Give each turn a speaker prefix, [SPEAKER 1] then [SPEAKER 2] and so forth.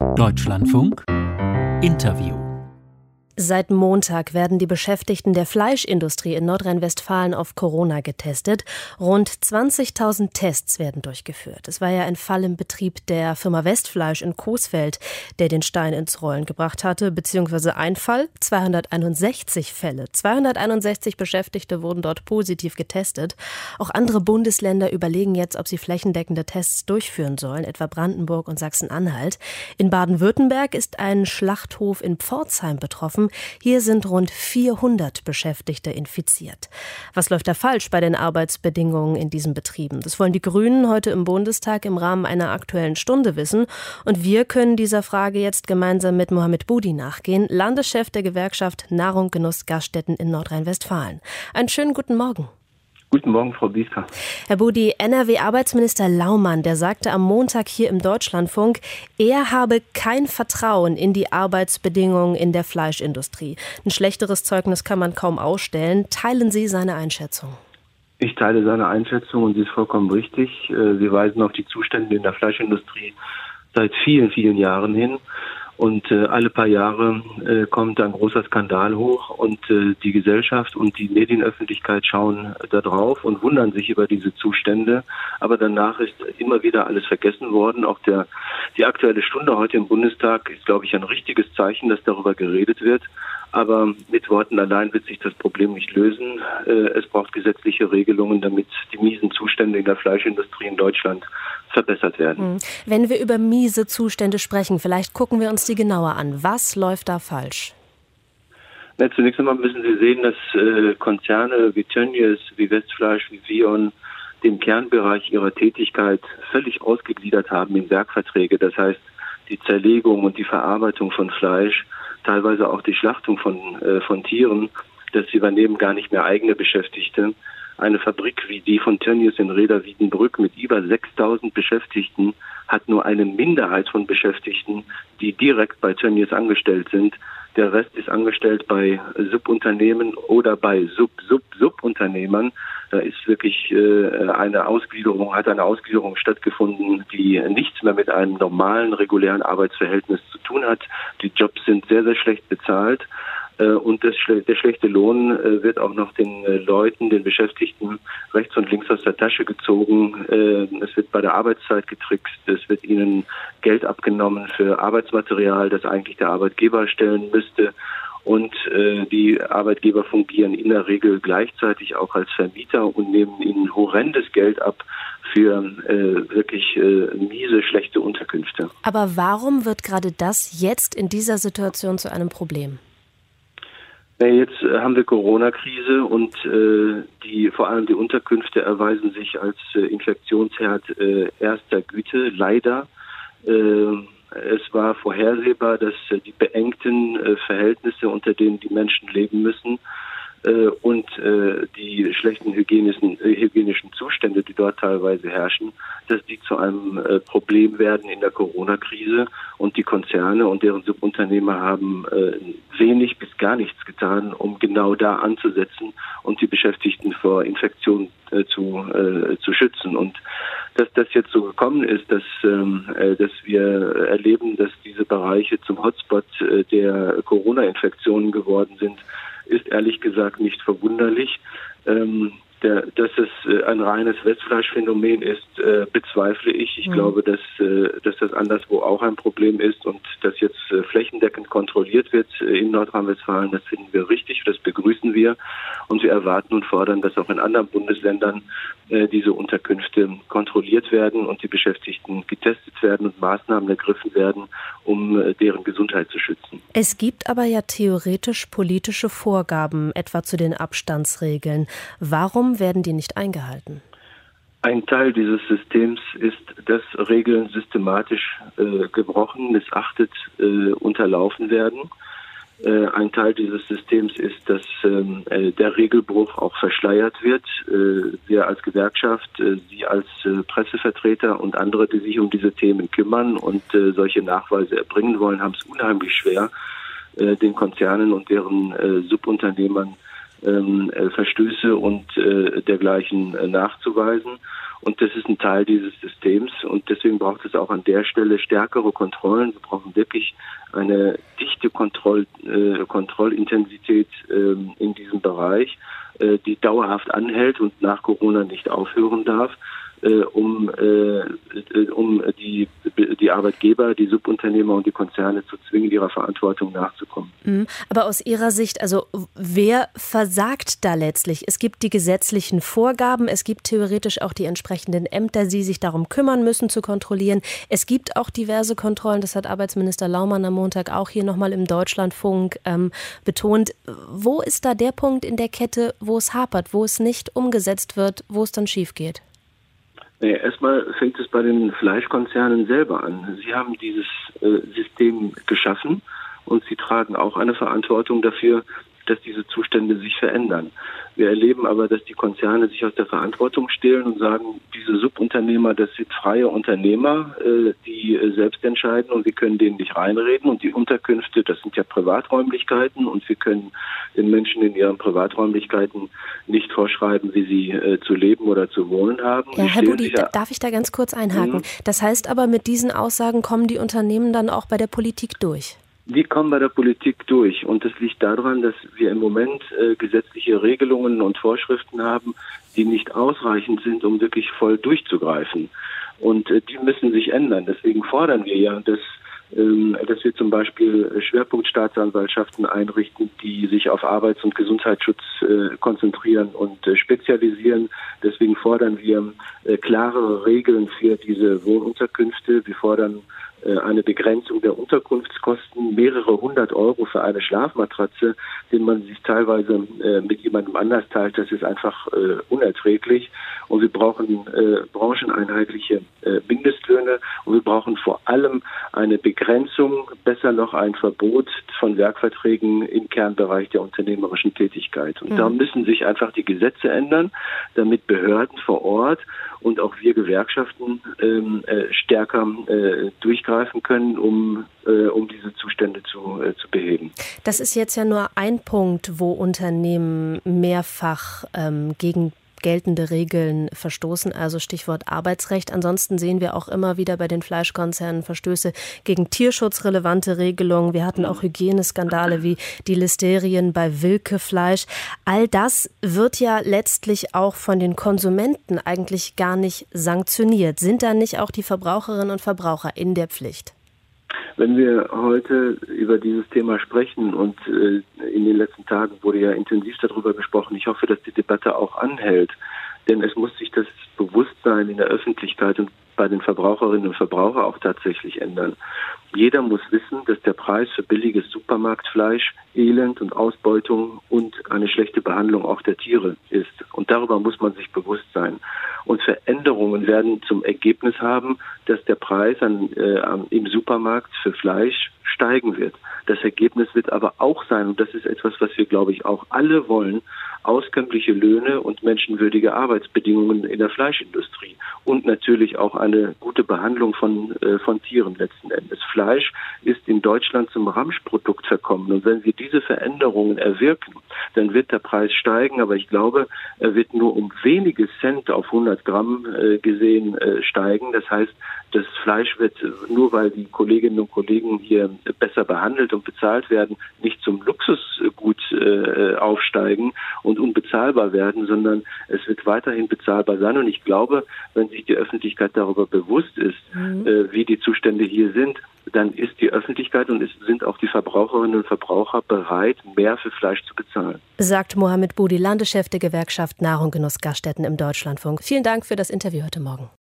[SPEAKER 1] Deutschlandfunk Interview.
[SPEAKER 2] Seit Montag werden die Beschäftigten der Fleischindustrie in Nordrhein-Westfalen auf Corona getestet. Rund 20.000 Tests werden durchgeführt. Es war ja ein Fall im Betrieb der Firma Westfleisch in Coesfeld, der den Stein ins Rollen gebracht hatte, beziehungsweise ein Fall, 261 Fälle. 261 Beschäftigte wurden dort positiv getestet. Auch andere Bundesländer überlegen jetzt, ob sie flächendeckende Tests durchführen sollen, etwa Brandenburg und Sachsen-Anhalt. In Baden-Württemberg ist ein Schlachthof in Pforzheim betroffen. Hier sind rund 400 Beschäftigte infiziert. Was läuft da falsch bei den Arbeitsbedingungen in diesen Betrieben? Das wollen die Grünen heute im Bundestag im Rahmen einer Aktuellen Stunde wissen. Und wir können dieser Frage jetzt gemeinsam mit Mohamed Boudi nachgehen, Landeschef der Gewerkschaft Nahrung, Genuss, Gaststätten in Nordrhein-Westfalen. Einen schönen guten Morgen.
[SPEAKER 3] Guten Morgen, Frau Biesker.
[SPEAKER 2] Herr Boudi, NRW-Arbeitsminister Laumann, der sagte am Montag hier im Deutschlandfunk, er habe kein Vertrauen in die Arbeitsbedingungen in der Fleischindustrie. Ein schlechteres Zeugnis kann man kaum ausstellen. Teilen Sie seine Einschätzung?
[SPEAKER 3] Ich teile seine Einschätzung und sie ist vollkommen richtig. Sie weisen auf die Zustände in der Fleischindustrie seit vielen, vielen Jahren hin. Und alle paar Jahre kommt ein großer Skandal hoch und die Gesellschaft und die Medienöffentlichkeit schauen da drauf und wundern sich über diese Zustände. Aber danach ist immer wieder alles vergessen worden. Auch die Aktuelle Stunde heute im Bundestag ist, glaube ich, ein richtiges Zeichen, dass darüber geredet wird. Aber mit Worten allein wird sich das Problem nicht lösen. Es braucht gesetzliche Regelungen, damit die miesen Zustände in der Fleischindustrie in Deutschland verbessert werden.
[SPEAKER 2] Wenn wir über miese Zustände sprechen, vielleicht gucken wir uns die genauer an. Was läuft da falsch?
[SPEAKER 3] Zunächst einmal müssen Sie sehen, dass Konzerne wie Tönnies, wie Westfleisch, wie Vion den Kernbereich ihrer Tätigkeit völlig ausgegliedert haben in Werkverträge. Das heißt, die Zerlegung und die Verarbeitung von Fleisch, teilweise auch die Schlachtung von Tieren, das übernehmen gar nicht mehr eigene Beschäftigte. Eine Fabrik wie die von Tönnies in Reda-Wiedenbrück mit über 6.000 Beschäftigten hat nur eine Minderheit von Beschäftigten, die direkt bei Tönnies angestellt sind. Der Rest ist angestellt bei Subunternehmen oder bei Subunternehmern. Da ist wirklich eine Ausgliederung stattgefuffen, die nichts mehr mit einem normalen, regulären Arbeitsverhältnis zu tun hat. Die Jobs sind sehr, sehr schlecht bezahlt. Und der schlechte Lohn wird auch noch den Leuten, den Beschäftigten rechts und links aus der Tasche gezogen. Es wird bei der Arbeitszeit getrickst. Es wird ihnen Geld abgenommen für Arbeitsmaterial, das eigentlich der Arbeitgeber stellen müsste. Und die Arbeitgeber fungieren in der Regel gleichzeitig auch als Vermieter und nehmen ihnen horrendes Geld ab für wirklich miese, schlechte Unterkünfte.
[SPEAKER 2] Aber warum wird gerade das jetzt in dieser Situation zu einem Problem?
[SPEAKER 3] Jetzt haben wir Corona-Krise und vor allem die Unterkünfte erweisen sich als Infektionsherd erster Güte, leider. Es war vorhersehbar, dass die beengten Verhältnisse, unter denen die Menschen leben müssen, und die schlechten hygienischen Zustände, die dort teilweise herrschen, dass die zu einem Problem werden in der Corona-Krise. Und die Konzerne und deren Subunternehmer haben wenig bis gar nichts getan, um genau da anzusetzen und die Beschäftigten vor Infektionen zu schützen. Und dass das jetzt so gekommen ist, dass wir erleben, dass diese Bereiche zum Hotspot der Corona-Infektionen geworden sind, ist ehrlich gesagt nicht verwunderlich. Dass es ein reines Westfleischphänomen ist, bezweifle ich. Ich glaube, dass das anderswo auch ein Problem ist und dass jetzt flächendeckend kontrolliert wird in Nordrhein-Westfalen. Das finden wir richtig, das begrüßen wir und wir erwarten und fordern, dass auch in anderen Bundesländern diese Unterkünfte kontrolliert werden und die Beschäftigten getestet werden und Maßnahmen ergriffen werden, um deren Gesundheit zu schützen.
[SPEAKER 2] Es gibt aber ja theoretisch politische Vorgaben, etwa zu den Abstandsregeln. Warum werden die nicht eingehalten?
[SPEAKER 3] Ein Teil dieses Systems ist, dass Regeln systematisch gebrochen, missachtet, unterlaufen werden. Ein Teil dieses Systems ist, dass der Regelbruch auch verschleiert wird. Wir als Gewerkschaft, Sie als Pressevertreter und andere, die sich um diese Themen kümmern und solche Nachweise erbringen wollen, haben es unheimlich schwer, den Konzernen und deren Subunternehmern Verstöße und dergleichen nachzuweisen. Und das ist ein Teil dieses Systems. Und deswegen braucht es auch an der Stelle stärkere Kontrollen. Wir brauchen wirklich eine dichte Kontrollintensität in diesem Bereich, die dauerhaft anhält und nach Corona nicht aufhören darf, um die Arbeitgeber, die Subunternehmer und die Konzerne zu zwingen, ihrer Verantwortung nachzukommen.
[SPEAKER 2] Aber aus Ihrer Sicht, also wer versagt da letztlich? Es gibt die gesetzlichen Vorgaben, es gibt theoretisch auch die entsprechenden Ämter, die sich darum kümmern müssen, zu kontrollieren. Es gibt auch diverse Kontrollen, das hat Arbeitsminister Laumann am Montag auch hier nochmal im Deutschlandfunk betont. Wo ist da der Punkt in der Kette, wo es hapert, wo es nicht umgesetzt wird, wo es dann schief geht?
[SPEAKER 3] Erstmal fängt es bei den Fleischkonzernen selber an. Sie haben dieses System geschaffen und sie tragen auch eine Verantwortung dafür, dass diese Zustände sich verändern. Wir erleben aber, dass die Konzerne sich aus der Verantwortung stehlen und sagen, diese Subunternehmer, das sind freie Unternehmer, die selbst entscheiden und wir können denen nicht reinreden. Und die Unterkünfte, das sind ja Privaträumlichkeiten und wir können den Menschen in ihren Privaträumlichkeiten nicht vorschreiben, wie sie zu leben oder zu wohnen haben.
[SPEAKER 2] Ja, Herr Budi, darf ich da ganz kurz einhaken? Das heißt aber, mit diesen Aussagen kommen die Unternehmen dann auch bei der Politik durch?
[SPEAKER 3] Die kommen bei der Politik durch und das liegt daran, dass wir im Moment gesetzliche Regelungen und Vorschriften haben, die nicht ausreichend sind, um wirklich voll durchzugreifen. Und die müssen sich ändern. Deswegen fordern wir ja, dass wir zum Beispiel Schwerpunktstaatsanwaltschaften einrichten, die sich auf Arbeits- und Gesundheitsschutz konzentrieren und spezialisieren. Deswegen fordern wir klarere Regeln für diese Wohnunterkünfte. Wir fordern eine Begrenzung der Unterkunftskosten, mehrere 100 € für eine Schlafmatratze, den man sich teilweise mit jemandem anders teilt. Das ist einfach unerträglich. Und wir brauchen brancheneinheitliche Mindestlöhne und wir brauchen vor allem eine Begrenzung, besser noch ein Verbot von Werkverträgen im Kernbereich der unternehmerischen Tätigkeit. Und da müssen sich einfach die Gesetze ändern, damit Behörden vor Ort und auch wir Gewerkschaften stärker durchgreifen können, um diese Zustände zu beheben.
[SPEAKER 2] Das ist jetzt ja nur ein Punkt, wo Unternehmen mehrfach gegen geltende Regeln verstoßen, also Stichwort Arbeitsrecht. Ansonsten sehen wir auch immer wieder bei den Fleischkonzernen Verstöße gegen tierschutzrelevante Regelungen. Wir hatten auch Hygieneskandale wie die Listerien bei Wilke-Fleisch. All das wird ja letztlich auch von den Konsumenten eigentlich gar nicht sanktioniert. Sind da nicht auch die Verbraucherinnen und Verbraucher in der Pflicht?
[SPEAKER 3] Wenn wir heute über dieses Thema sprechen und in den letzten Tagen wurde ja intensiv darüber gesprochen, ich hoffe, dass die Debatte auch anhält, denn es muss sich das Bewusstsein in der Öffentlichkeit und bei den Verbraucherinnen und Verbrauchern auch tatsächlich ändern. Jeder muss wissen, dass der Preis für billiges Supermarktfleisch Elend und Ausbeutung und eine schlechte Behandlung auch der Tiere ist. Und darüber muss man sich bewusst sein. Und Veränderungen werden zum Ergebnis haben, dass der Preis im Supermarkt für Fleisch steigen wird. Das Ergebnis wird aber auch sein, und das ist etwas, was wir, glaube ich, auch alle wollen, auskömmliche Löhne und menschenwürdige Arbeitsbedingungen in der Fleischindustrie und natürlich auch eine gute Behandlung von Tieren letzten Endes. Fleisch ist in Deutschland zum Ramschprodukt verkommen und wenn wir diese Veränderungen erwirken, dann wird der Preis steigen, aber ich glaube, er wird nur um wenige Cent auf 100 Gramm gesehen steigen. Das heißt, das Fleisch wird, nur weil die Kolleginnen und Kollegen hier besser behandelt und bezahlt werden, nicht zum Luxusgut aufsteigen und unbezahlbar werden, sondern es wird weiterhin bezahlbar sein. Und ich glaube, wenn sich die Öffentlichkeit darüber bewusst ist, wie die Zustände hier sind, dann ist die Öffentlichkeit und es sind auch die Verbraucherinnen und Verbraucher bereit, mehr für Fleisch zu bezahlen.
[SPEAKER 2] Sagt Mohamed Budi, Landeschef der Gewerkschaft Nahrung Genuss Gaststätten im Deutschlandfunk. Vielen Dank für das Interview heute Morgen.